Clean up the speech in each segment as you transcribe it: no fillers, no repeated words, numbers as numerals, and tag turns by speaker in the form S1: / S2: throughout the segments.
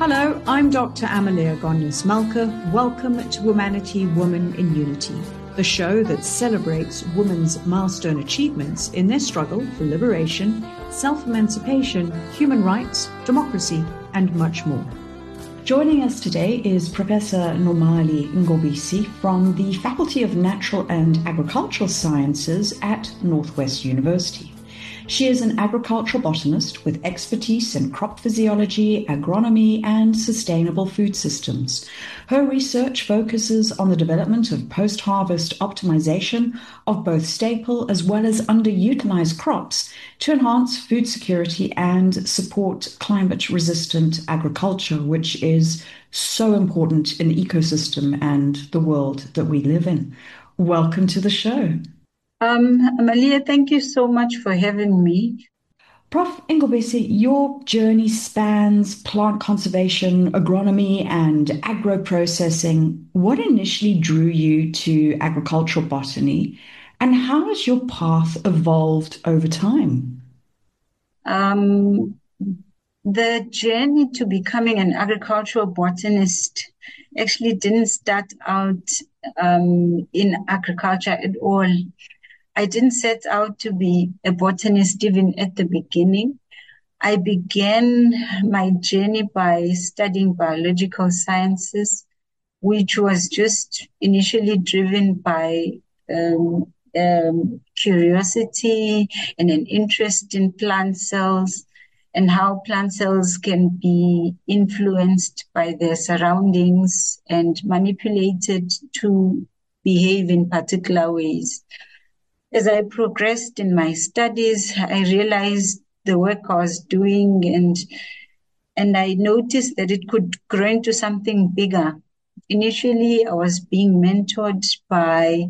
S1: Hello, I'm Dr. Amalia Gonyas-Malka. Welcome to Humanity Woman in Unity, the show that celebrates women's milestone achievements in their struggle for liberation, self-emancipation, human rights, democracy, and much more. Joining us today is Professor Nomali Ngobisi from the Faculty of Natural and Agricultural Sciences at Northwest University. She is an agricultural botanist with expertise in crop physiology, agronomy, and sustainable food systems. Her research focuses on the development of post-harvest optimization of both staple as well as underutilized crops to enhance food security and support climate-resistant agriculture, which is so important in the ecosystem and the world that we live in. Welcome to the show.
S2: Amalia, thank you so much for having me.
S1: Prof. Ngobisi, your journey spans plant conservation, agronomy, and agro-processing. What initially drew you to agricultural botany, and how has your path evolved over time?
S2: The journey to becoming an agricultural botanist actually didn't start out in agriculture at all. I didn't set out to be a botanist even at the beginning. I began my journey by studying biological sciences, which was just initially driven by curiosity and an interest in plant cells and how plant cells can be influenced by their surroundings and manipulated to behave in particular ways. As I progressed in my studies, I realized the work I was doing and I noticed that it could grow into something bigger. Initially, I was being mentored by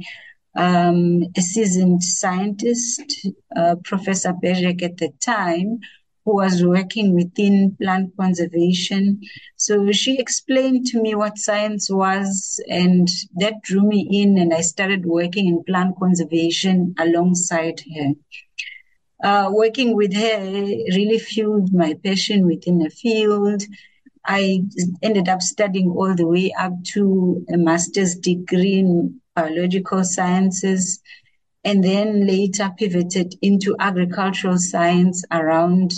S2: a seasoned scientist, Professor Berek at the time, who was working within plant conservation. So she explained to me what science was, and that drew me in, and I started working in plant conservation alongside her. Working with her really fueled my passion within the field. I ended up studying all the way up to a master's degree in biological sciences, and then later pivoted into agricultural science around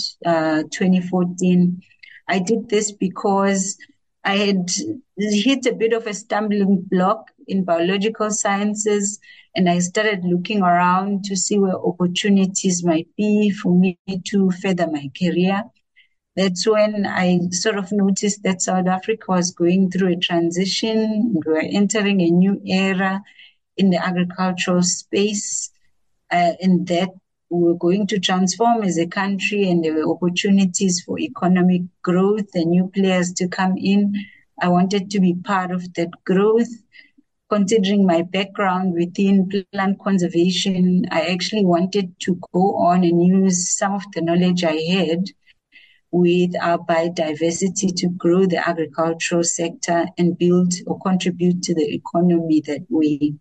S2: 2014. I did this because I had hit a bit of a stumbling block in biological sciences, and I started looking around to see where opportunities might be for me to further my career. That's when I sort of noticed that South Africa was going through a transition. We were entering a new era in the agricultural space, and that we were going to transform as a country, and there were opportunities for economic growth and new players to come in. I wanted to be part of that growth. Considering my background within plant conservation, I actually wanted to go on and use some of the knowledge I had with our biodiversity to grow the agricultural sector and build or contribute to the economy that way.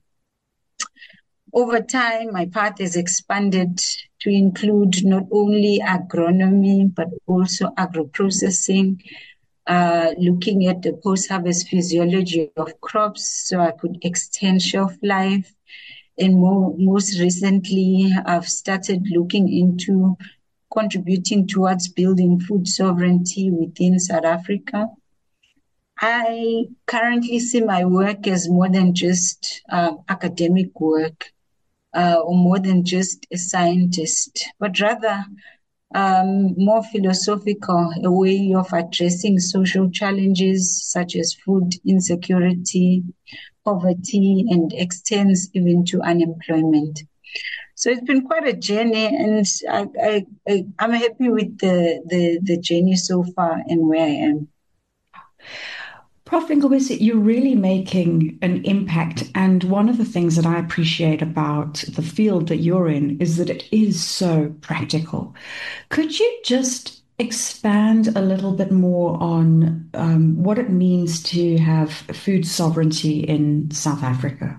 S2: Over time, my path has expanded to include not only agronomy, but also agro-processing, looking at the post-harvest physiology of crops so I could extend shelf life. And most recently, I've started looking into contributing towards building food sovereignty within South Africa. I currently see my work as more than just academic work. Or more than just a scientist, but rather more philosophical, a way of addressing social challenges such as food insecurity, poverty, and extends even to unemployment. So it's been quite a journey, and I'm happy with the journey so far and where I am.
S1: Prof. Ngobisi, you're really making an impact. And one of the things that I appreciate about the field that you're in is that it is so practical. Could you just expand a little bit more on what it means to have food sovereignty in South Africa?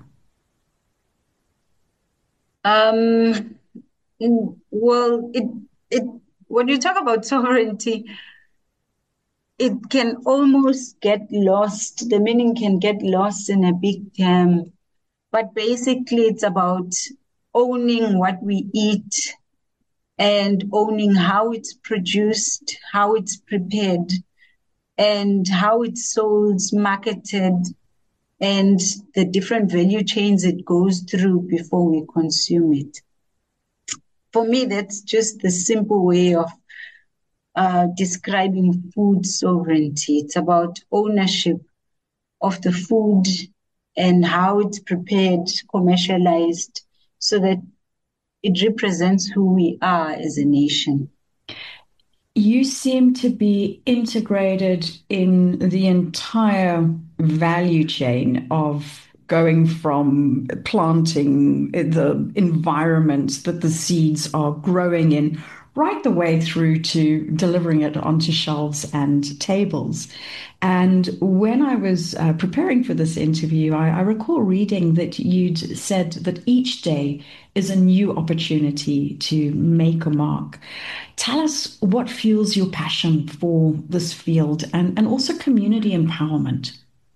S2: Well, when you talk about sovereignty, it can almost get lost. The meaning can get lost in a big term. But basically, it's about owning what we eat and owning how it's produced, how it's prepared, and how it's sold, marketed, and the different value chains it goes through before we consume it. For me, that's just the simple way of describing food sovereignty. It's about ownership of the food and how it's prepared, commercialized, so that it represents who we are as a nation.
S1: You seem to be integrated in the entire value chain of going from planting the environment that the seeds are growing in, right the way through to delivering it onto shelves and tables. And when I was preparing for this interview, I recall reading that you'd said that each day is a new opportunity to make a mark. Tell us what fuels your passion for this field and also community empowerment.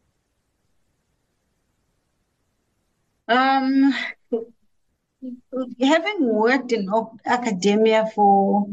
S2: Having worked in academia for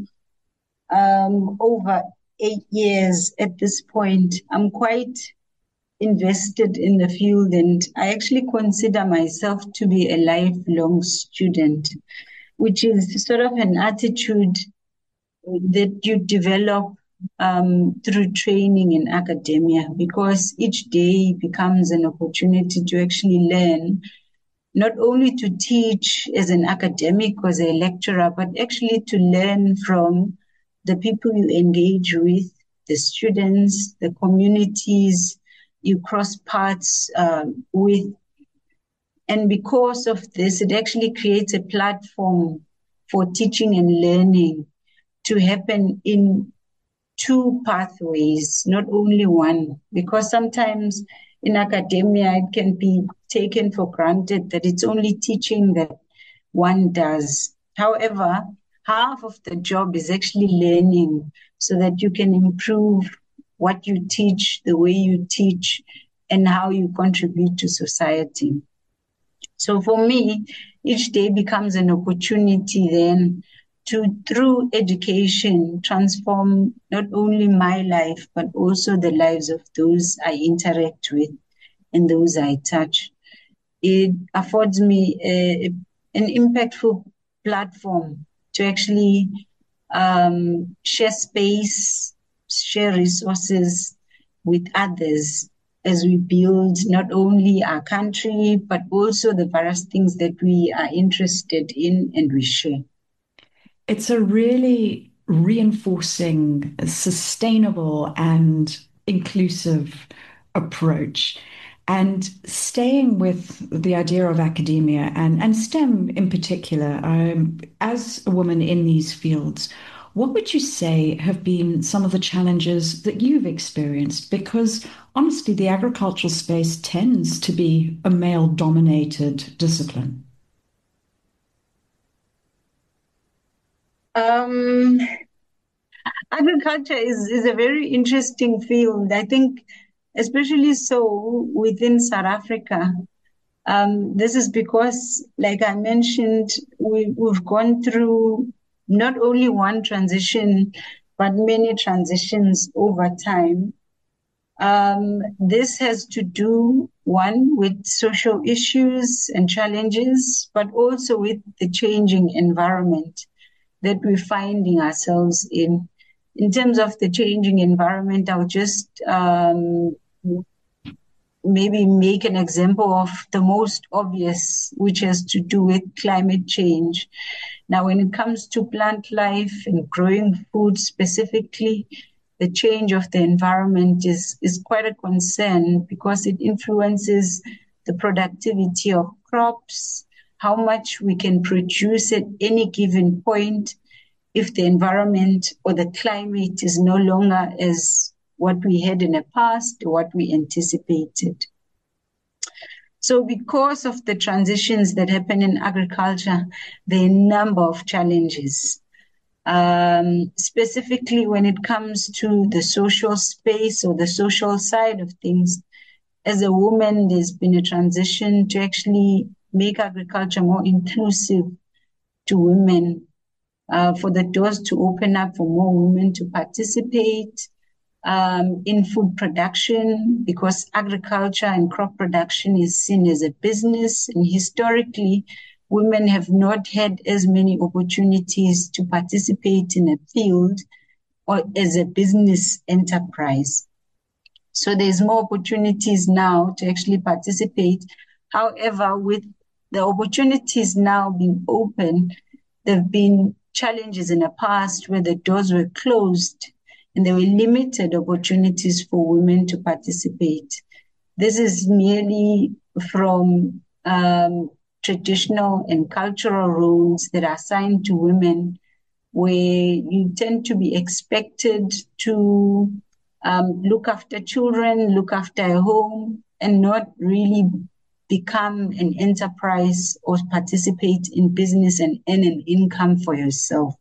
S2: over 8 years at this point, I'm quite invested in the field, and I actually consider myself to be a lifelong student, which is sort of an attitude that you develop through training in academia, because each day becomes an opportunity to actually learn, not only to teach as an academic or as a lecturer, but actually to learn from the people you engage with, the students, the communities you cross paths with. And because of this, it actually creates a platform for teaching and learning to happen in two pathways, not only one, because sometimes in academia, it can be taken for granted that it's only teaching that one does. However, half of the job is actually learning so that you can improve what you teach, the way you teach, and how you contribute to society. So for me, each day becomes an opportunity then to, through education, transform not only my life, but also the lives of those I interact with and those I touch. It affords me an impactful platform to actually share space, share resources with others as we build not only our country, but also the various things that we are interested in and we share.
S1: It's a really reinforcing, sustainable, and inclusive approach. And staying with the idea of academia and STEM in particular, as a woman in these fields, what would you say have been some of the challenges that you've experienced? Because honestly, the agricultural space tends to be a male-dominated discipline.
S2: Agriculture is a very interesting field. I think, especially so within South Africa. This is because, like I mentioned, we've gone through not only one transition, but many transitions over time. This has to do, one, with social issues and challenges, but also with the changing environment that we're finding ourselves in. In terms of the changing environment, I'll just maybe make an example of the most obvious, which has to do with climate change. Now, when it comes to plant life and growing food specifically, the change of the environment is quite a concern because it influences the productivity of crops, how much we can produce at any given point if the environment or the climate is no longer as what we had in the past or what we anticipated. So because of the transitions that happen in agriculture, there are a number of challenges. Specifically when it comes to the social space or the social side of things. As a woman, there's been a transition to actually make agriculture more inclusive to women, for the doors to open up for more women to participate in food production, because agriculture and crop production is seen as a business. And historically, women have not had as many opportunities to participate in a field or as a business enterprise. So there's more opportunities now to actually participate. However, with the opportunities now being open, there have been challenges in the past where the doors were closed and there were limited opportunities for women to participate. This is merely from traditional and cultural roles that are assigned to women, where you tend to be expected to look after children, look after a home, and not really become an enterprise or participate in business and earn an income for yourself.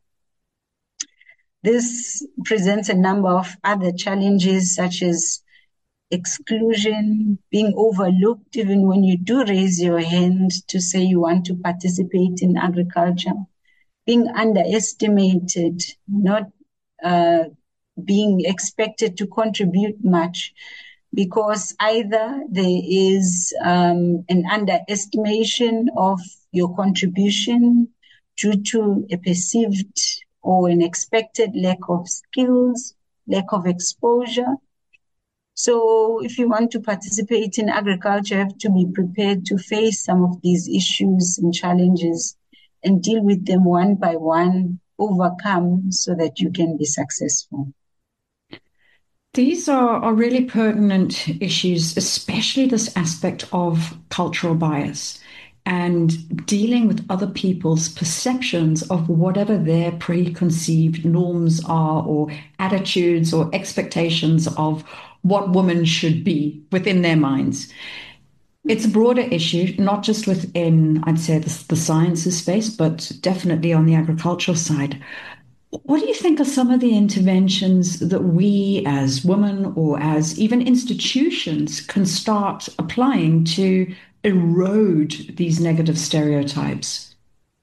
S2: This presents a number of other challenges, such as exclusion, being overlooked even when you do raise your hand to say you want to participate in agriculture, being underestimated, not being expected to contribute much, because either there is an underestimation of your contribution due to a perceived or an expected lack of skills, lack of exposure. So if you want to participate in agriculture, you have to be prepared to face some of these issues and challenges and deal with them one by one, overcome, so that you can be successful.
S1: These are really pertinent issues, especially this aspect of cultural bias and dealing with other people's perceptions of whatever their preconceived norms are, or attitudes or expectations of what women should be within their minds. It's a broader issue, not just within, I'd say, the sciences space, but definitely on the agricultural side. What do you think are some of the interventions that we as women or as even institutions can start applying to erode these negative stereotypes?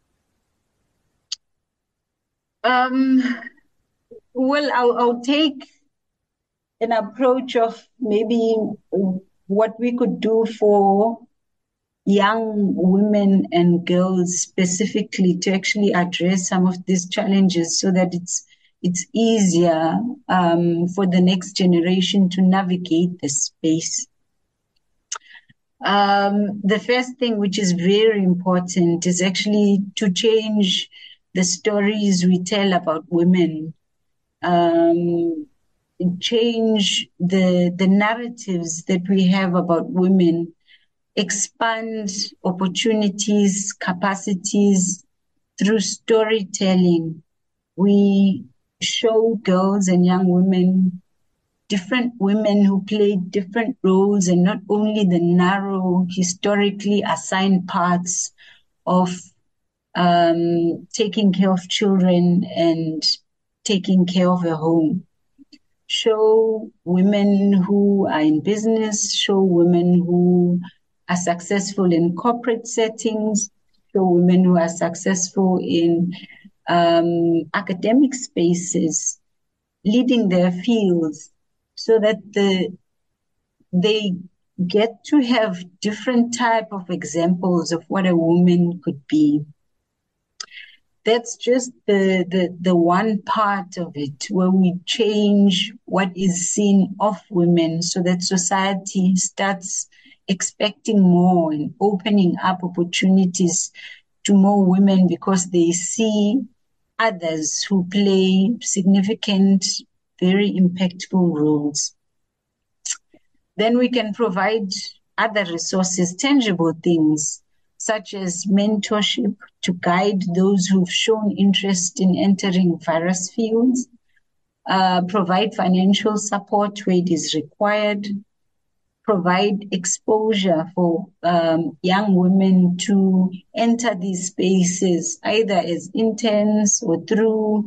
S2: Well, I'll take an approach of maybe what we could do for young women and girls specifically to actually address some of these challenges, so that it's easier for the next generation to navigate the space. The first thing, which is very important, is actually to change the stories we tell about women, change the narratives that we have about women, expand opportunities, capacities through storytelling. We show girls and young women different women who play different roles, and not only the narrow, historically assigned parts of taking care of children and taking care of a home. Show women who are in business, show women who are successful in corporate settings, show women who are successful in academic spaces, leading their fields, so that they get to have different type of examples of what a woman could be. That's just the one part of it, where we change what is seen of women, so that society starts expecting more and opening up opportunities to more women, because they see others who play significant, very impactful roles. Then we can provide other resources, tangible things, such as mentorship to guide those who've shown interest in entering various fields, provide financial support where it is required, provide exposure for young women to enter these spaces, either as interns or through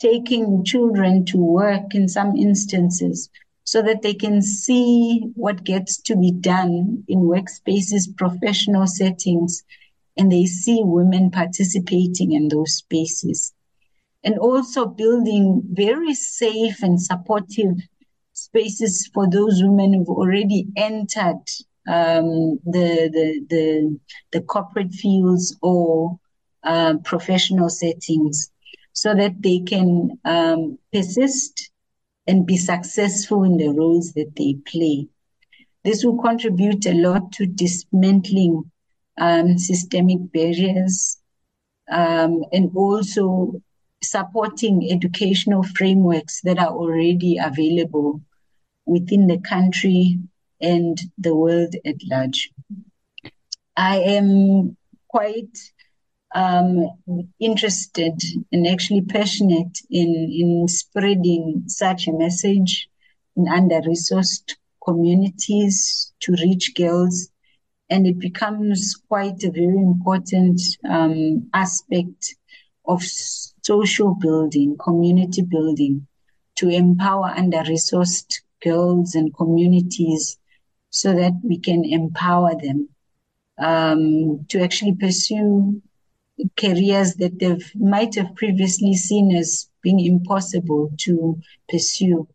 S2: taking children to work in some instances so that they can see what gets to be done in workspaces, professional settings, and they see women participating in those spaces. And also building very safe and supportive spaces for those women who've already entered the corporate fields or professional settings, so that they can persist and be successful in the roles that they play. This will contribute a lot to dismantling systemic barriers and also supporting educational frameworks that are already available within the country and the world at large. I am quite interested and actually passionate in spreading such a message in under-resourced communities to reach girls, and it becomes quite a very important aspect of social building, community building, to empower under-resourced girls and communities so that we can empower them to actually pursue careers that they might have previously seen as being impossible to pursue.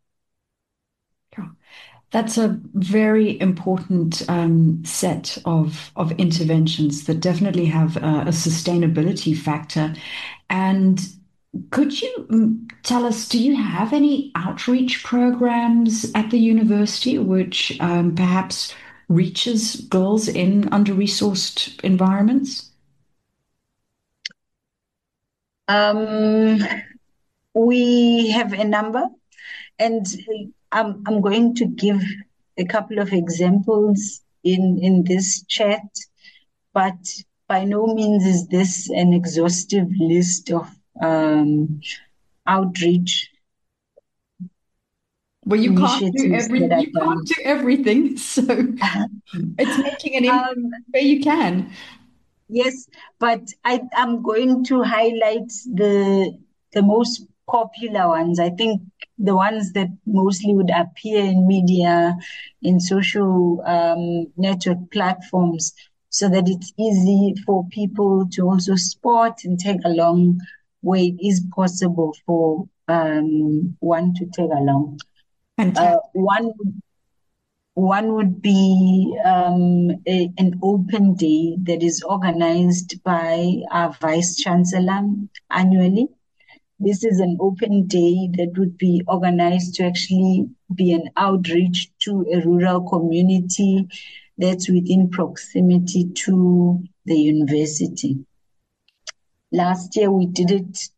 S1: That's a very important set of interventions that definitely have a sustainability factor. And could you tell us, do you have any outreach programs at the university which perhaps reaches girls in under-resourced environments?
S2: We have a number, and I'm going to give a couple of examples in this chat, but by no means is this an exhaustive list of outreach.
S1: Well, you can't do everything, so it's making an impact where you can.
S2: Yes, but I'm going to highlight the most popular ones. I think the ones that mostly would appear in media, in social network platforms, so that it's easy for people to also spot and tag along where it is possible for one to tag along. One would be an open day that is organized by our Vice Chancellor annually. This is an open day that would be organized to actually be an outreach to a rural community that's within proximity to the university. Last year we did it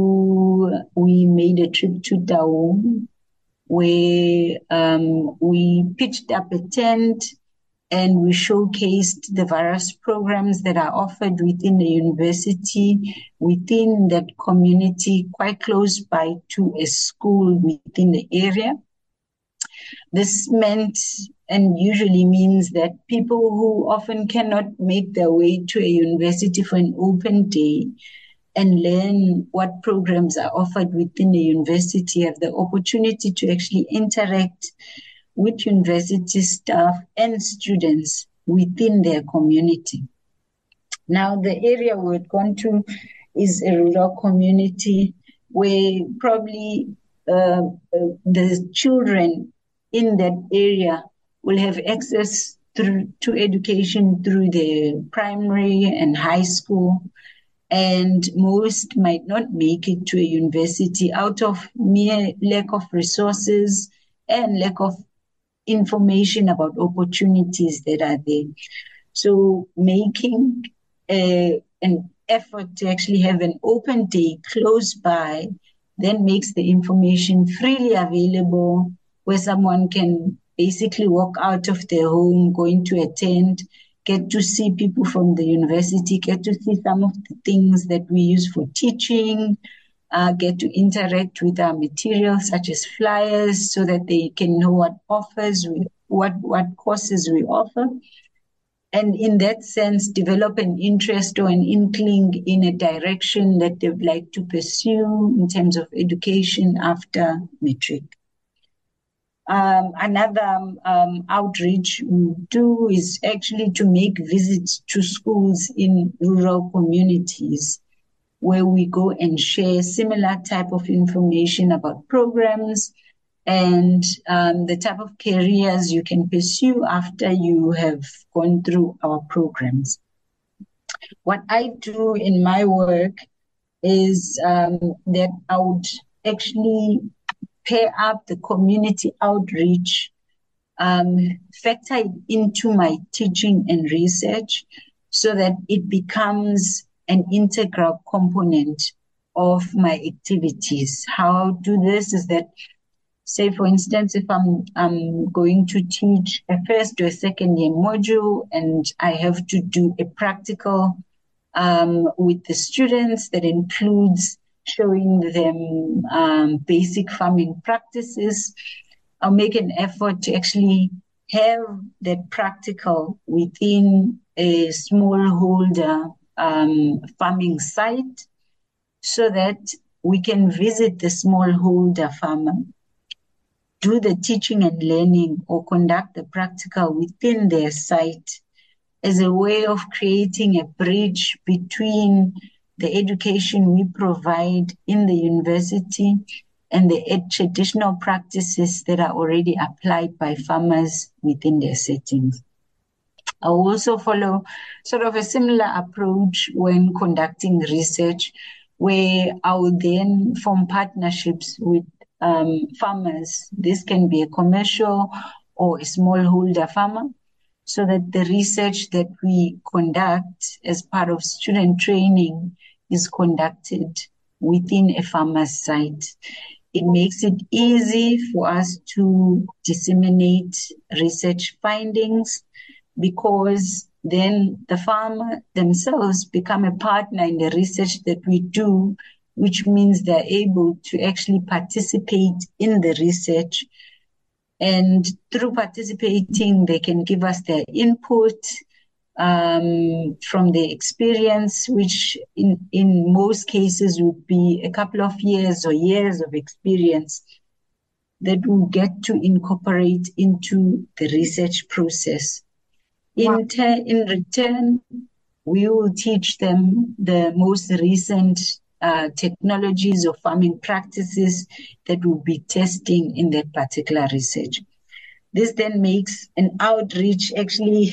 S2: we made a trip to Taung, where we pitched up a tent and we showcased the various programs that are offered within the university, within that community, quite close by to a school within the area. This meant and usually means that people who often cannot make their way to a university for an open day and learn what programs are offered within the university have the opportunity to actually interact with university staff and students within their community. Now, the area we're going to is a rural community where probably the children in that area will have access to education through the primary and high school, and most might not make it to a university out of mere lack of resources and lack of information about opportunities that are there. So making an effort to actually have an open day close by then makes the information freely available, where someone can basically walk out of their home, going to attend, get to see people from the university, get to see some of the things that we use for teaching, get to interact with our materials such as flyers so that they can know what offers, what courses we offer. and in that sense, develop an interest or an inkling in a direction that they would like to pursue in terms of education after matric. Another outreach we do is actually to make visits to schools in rural communities, where we go and share similar type of information about programs and the type of careers you can pursue after you have gone through our programs. What I do in my work is that I would actually pair up the community outreach, factor it into my teaching and research so that it becomes an integral component of my activities. How I do this is that, say, for instance, if I'm going to teach a first or a second year module and I have to do a practical with the students that includes showing them basic farming practices, I'll make an effort to actually have that practical within a smallholder farming site so that we can visit the smallholder farmer, do the teaching and learning or conduct the practical within their site as a way of creating a bridge between the education we provide in the university and the traditional practices that are already applied by farmers within their settings. I will also follow sort of a similar approach when conducting research, where I will then form partnerships with farmers. This can be a commercial or a smallholder farmer, so that the research that we conduct as part of student training is conducted within a farmer's site. It makes it easy for us to disseminate research findings because then the farmer themselves become a partner in the research that we do, which means they're able to actually participate in the research. And through participating, they can give us their input from their experience, which in most cases would be a couple of years or years of experience that we'll get to incorporate into the research process. Wow. In return, we will teach them the most recent technologies or farming practices that we'll be testing in that particular research. This then makes an outreach actually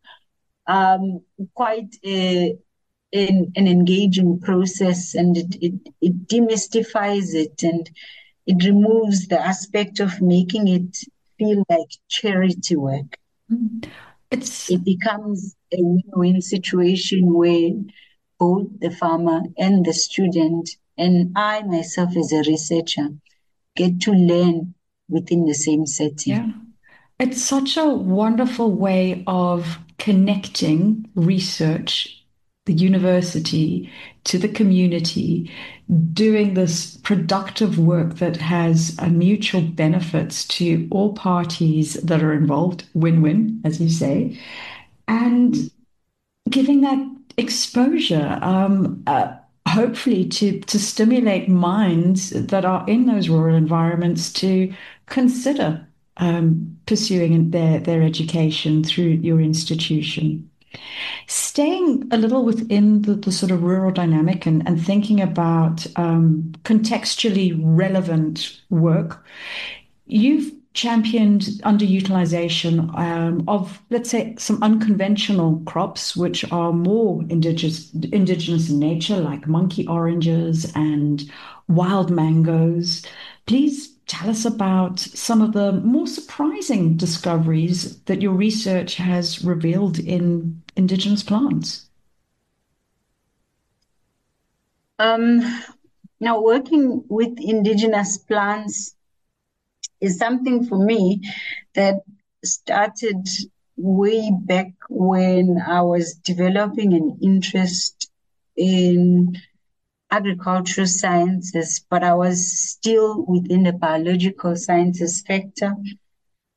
S2: quite an engaging process, and it demystifies it and it removes the aspect of making it feel like charity work. It becomes a win-win situation where both the farmer and the student and I myself as a researcher get to learn within the same setting.
S1: Yeah. It's such a wonderful way of connecting research, the university, to the community, doing this productive work that has a mutual benefits to all parties that are involved, win-win, as you say, and giving that exposure, hopefully to stimulate minds that are in those rural environments to consider pursuing their education through your institution. Staying a little within the sort of rural dynamic and thinking about contextually relevant work, you've championed underutilization of, let's say, some unconventional crops, which are more indigenous in nature, like monkey oranges and wild mangoes. Please tell us about some of the more surprising discoveries that your research has revealed in indigenous plants.
S2: Now, working with indigenous plants is something for me that started way back when I was developing an interest in agricultural sciences, but I was still within the biological sciences sector.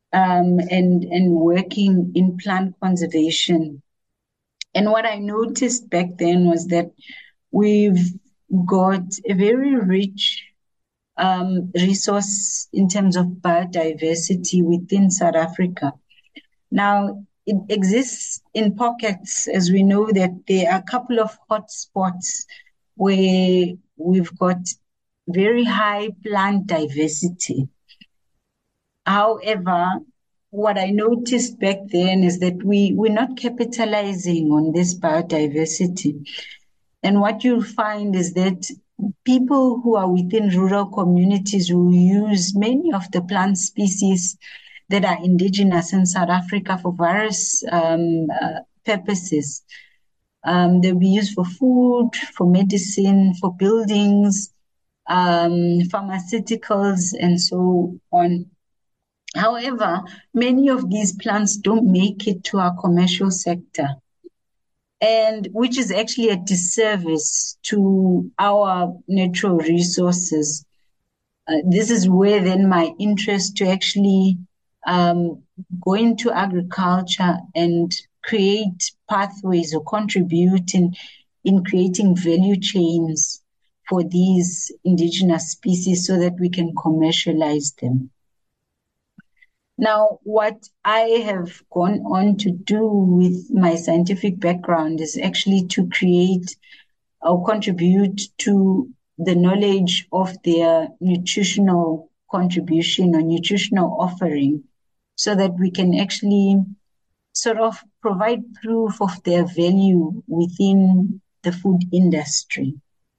S2: and working in plant conservation. And what I noticed back then was that we've got a very rich resource in terms of biodiversity within South Africa. Now, it exists in pockets, as we know that there are a couple of hotspots where we've got very high plant diversity. However, what I noticed back then is that we're not capitalizing on this biodiversity. And what you'll find is that people who are within rural communities will use many of the plant species that are indigenous in South Africa for various purposes. They'll be used for food, for medicine, for buildings, pharmaceuticals, and so on. However, many of these plants don't make it to our commercial sector, and which is actually a disservice to our natural resources. This is where then my interest to actually go into agriculture and create pathways or contribute in creating value chains for these indigenous species so that we can commercialize them. Now, what I have gone on to do with my scientific background is actually to create or contribute to the knowledge of their nutritional contribution or nutritional offering so that we can actually sort of provide proof of their value within the food industry.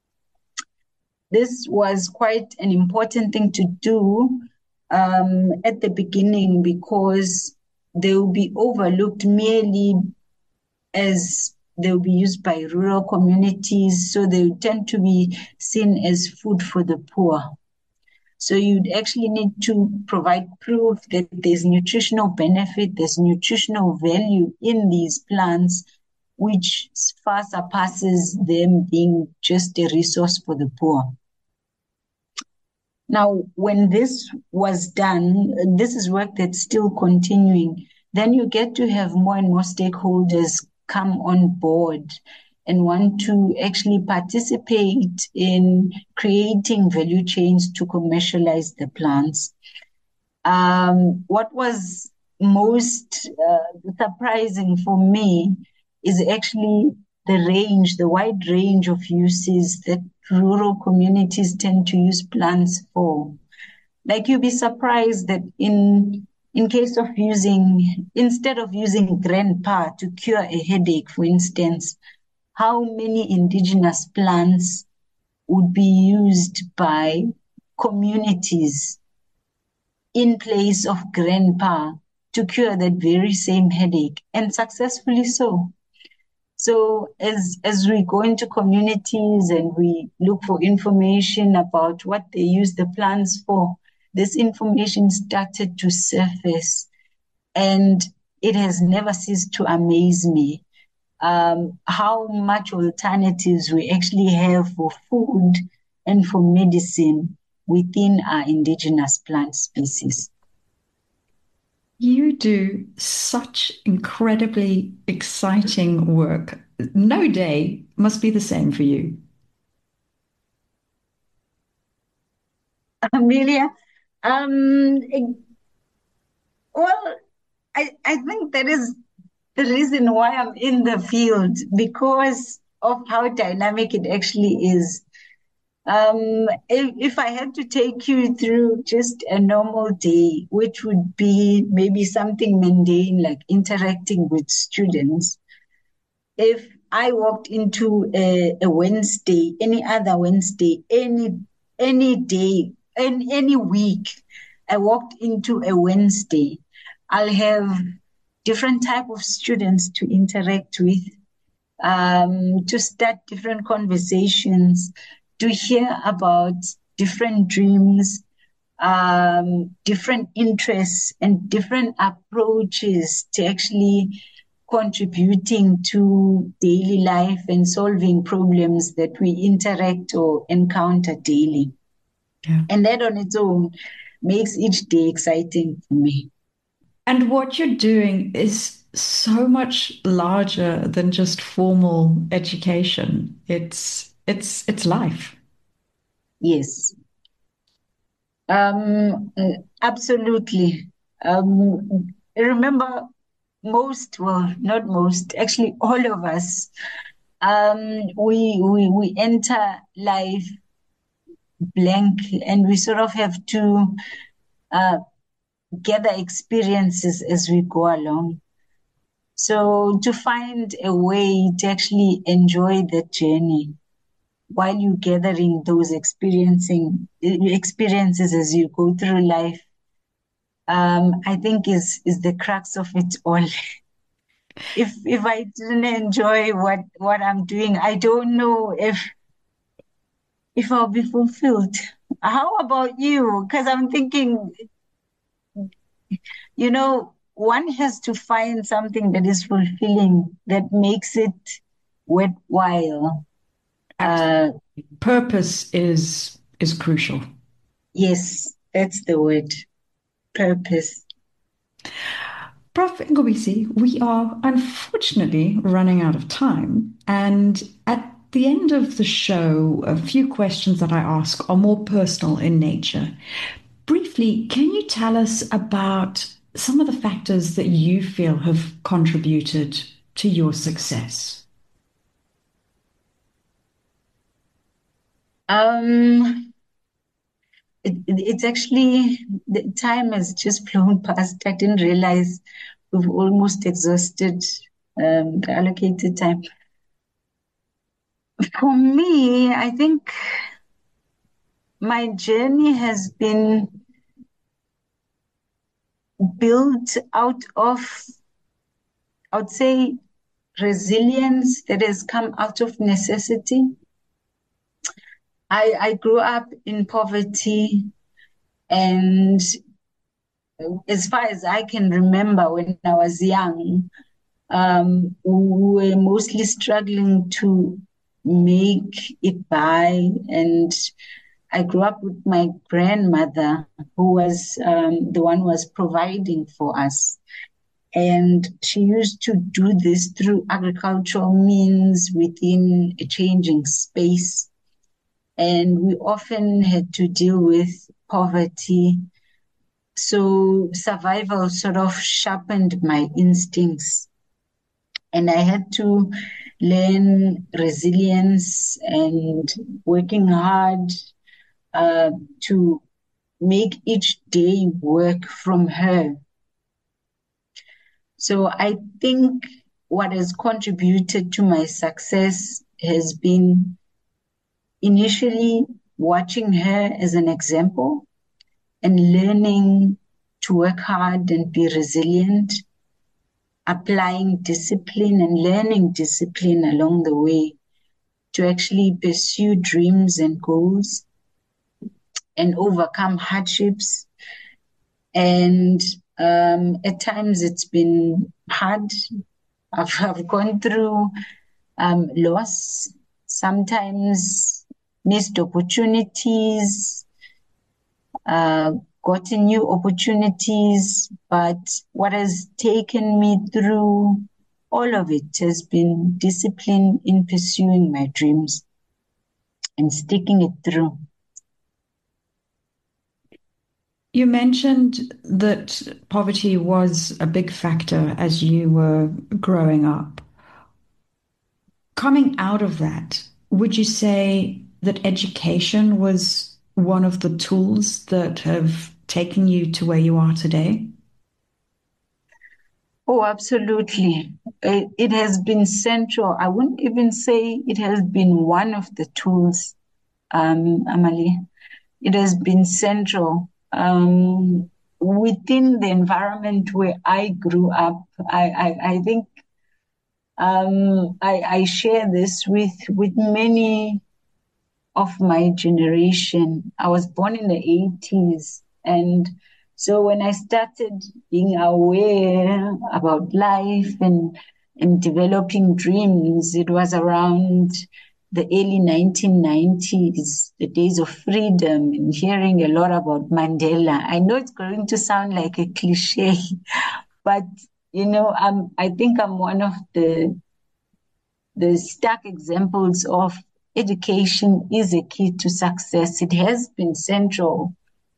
S2: This was quite an important thing to do at the beginning because they will be overlooked merely as they'll be used by rural communities, so they tend to be seen as food for the poor. So you'd actually need to provide proof that there's nutritional benefit, there's nutritional value in these plants, which far surpasses them being just a resource for the poor. Now, when this was done, this is work that's still continuing, then you get to have more and more stakeholders come on board and want to actually participate in creating value chains to commercialize the plants. What was most surprising for me is actually the wide range of uses that rural communities tend to use plants for. Like you'll be surprised that in case of instead of using grandpa to cure a headache, for instance, how many indigenous plants would be used by communities in place of grandpa to cure that very same headache, and successfully so. So as we go into communities and we look for information about what they use the plants for, this information started to surface, and it has never ceased to amaze me how much alternatives we actually have for food and for medicine within our indigenous plant species.
S1: You do such incredibly exciting work. No day must be the same for you.
S2: Amelia, well, I think that is the reason why I'm in the field, because of how dynamic it actually is. If I had to take you through just a normal day, which would be maybe something mundane like interacting with students, if I walked into a Wednesday, any other Wednesday, any day, any week, I walked into a Wednesday, I'll have different type of students to interact with, to start different conversations, to hear about different dreams, different interests, and different approaches to actually contributing to daily life and solving problems that we interact or encounter daily.
S1: Yeah.
S2: And that on its own makes each day exciting for me.
S1: And what you're doing is so much larger than just formal education. It's life.
S2: Yes. Absolutely. Remember, well, not most, actually, all of us, we enter life blank, and we sort of have to uh, gather experiences as we go along. So to find a way to actually enjoy the journey while you're gathering those experiences as you go through life, I think is the crux of it all. If I didn't enjoy what I'm doing, I don't know if I'll be fulfilled. How about you? Because I'm thinking, one has to find something that is fulfilling, that makes it worthwhile.
S1: Absolutely. Purpose is crucial.
S2: Yes, that's the word, purpose.
S1: Prof. Ngobisi, we are unfortunately running out of time. And at the end of the show, a few questions that I ask are more personal in nature. Briefly, can you tell us about some of the factors that you feel have contributed to your success?
S2: It's actually, the time has just flown past. I didn't realize we've almost exhausted the allocated time. For me, I think my journey has been built out of, I would say, resilience that has come out of necessity. I grew up in poverty, and as far as I can remember, when I was young, we were mostly struggling to make it by. And I grew up with my grandmother, who was the one who was providing for us. And she used to do this through agricultural means within a changing space. And we often had to deal with poverty. So survival sort of sharpened my instincts. And I had to learn resilience and working hard to make each day work from her. So I think what has contributed to my success has been initially watching her as an example and learning to work hard and be resilient, applying discipline and learning discipline along the way to actually pursue dreams and goals and overcome hardships. And at times it's been hard. I've gone through loss, sometimes missed opportunities, gotten new opportunities, but what has taken me through all of it has been discipline in pursuing my dreams and sticking it through.
S1: You mentioned that poverty was a big factor as you were growing up. Coming out of that, would you say that education was one of the tools that have taken you to where you are today?
S2: Oh, absolutely. It has been central. I wouldn't even say it has been one of the tools, Amalie. It has been central. Within the environment where I grew up, I think I share this with many of my generation. I was born in the 80s. And so when I started being aware about life and developing dreams, it was around the early 1990s, the days of freedom, and hearing a lot about Mandela. I know it's going to sound like a cliche, but I think I'm one of the stark examples of education is a key to success. It has been central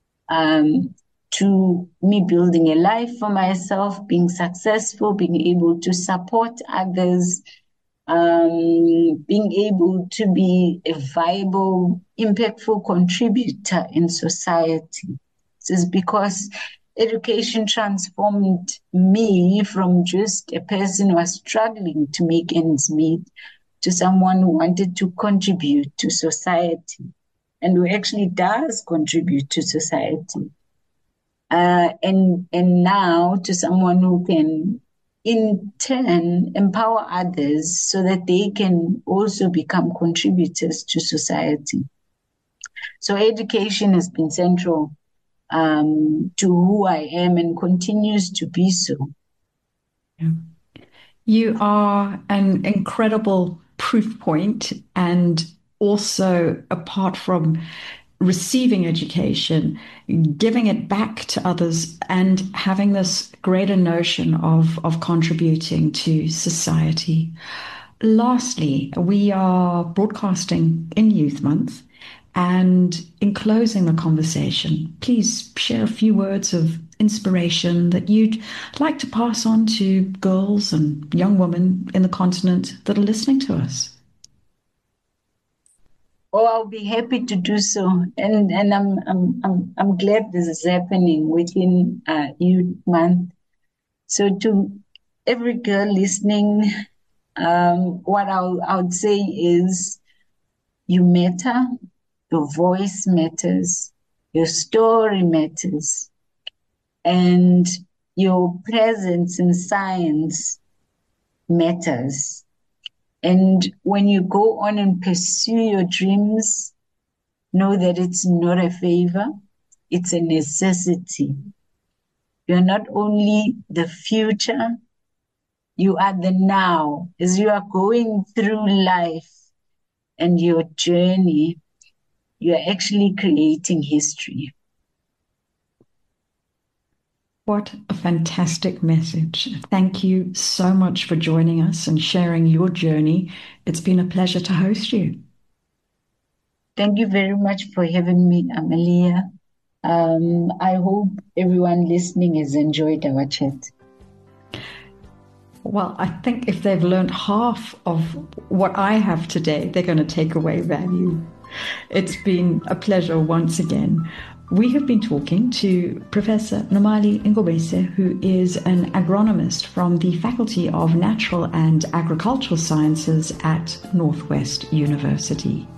S2: to me building a life for myself, being successful, being able to support others, being able to be a viable, impactful contributor in society. This is because education transformed me from just a person who was struggling to make ends meet to someone who wanted to contribute to society and who actually does contribute to society. And now to someone who can in turn empower others so that they can also become contributors to society. So education has been central to who I am and continues to be so.
S1: Yeah. You are an incredible proof point, and also, apart from receiving education, giving it back to others and having this greater notion of contributing to society. Lastly, we are broadcasting in Youth Month, and in closing the conversation, please share a few words of inspiration that you'd like to pass on to girls and young women in the continent that are listening to us.
S2: Oh, I'll be happy to do so, and I'm glad this is happening within Youth Month. So to every girl listening, what I would say is, you matter, your voice matters, your story matters, and your presence in science matters. And when you go on and pursue your dreams, know that it's not a favor, it's a necessity. You're not only the future, you are the now. As you are going through life and your journey, you're actually creating history.
S1: What a fantastic message. Thank you so much for joining us and sharing your journey. It's been a pleasure to host you.
S2: Thank you very much for having me, Amelia. I hope everyone listening has enjoyed our chat.
S1: Well, I think if they've learned half of what I have today, they're going to take away value. It's been a pleasure once again. We have been talking to Professor Nomali Ngobese, who is an agronomist from the Faculty of Natural and Agricultural Sciences at Northwest University.